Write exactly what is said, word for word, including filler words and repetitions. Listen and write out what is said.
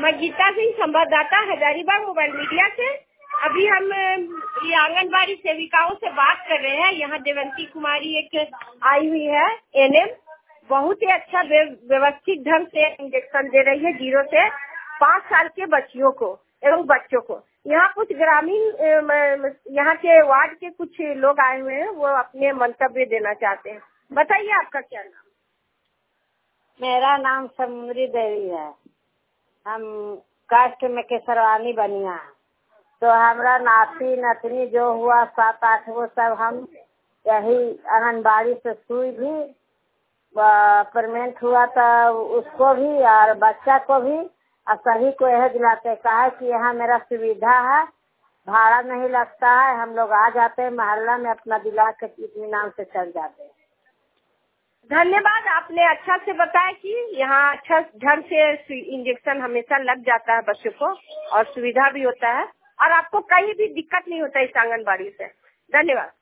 मैं गीता सिंह, संवाददाता, Hazaribagh mobile media से। अभी हम ये आंगनबाड़ी सेविकाओं से बात कर रहे हैं। यहाँ देवंती कुमारी एक आई हुई है, एनएम, बहुत ही अच्छा व्यवस्थित ढंग से इंजेक्शन दे रही है जीरो से पाँच साल के बच्चियों को एवं बच्चों को। यहाँ कुछ ग्रामीण, यहाँ के वार्ड के कुछ लोग आए हुए हैं, वो अपने मंतव्य देना चाहते हैं। बताइए आपका क्या नाम? मेरा नाम समुद्री देवी है। हम कास्ट में केसरवानी बनिया। तो हमारा नाती नतनी जो हुआ सात आठ वो सब हम यही आंगनबाड़ी से सुई भी परमेंट हुआ था उसको भी और बच्चा को भी और सभी को यह दिलाते कहा कि यहाँ मेरा सुविधा है, भाड़ा नहीं लगता है, हम लोग आ जाते हैं मोहल्ला में अपना दिला के इत्मीनान से चल जाते हैं। धन्यवाद, आपने अच्छा से बताया कि यहाँ अच्छा ढंग से इंजेक्शन हमेशा लग जाता है बच्चों को और सुविधा भी होता है और आपको कहीं भी दिक्कत नहीं होता इस आंगनबाड़ी से। धन्यवाद।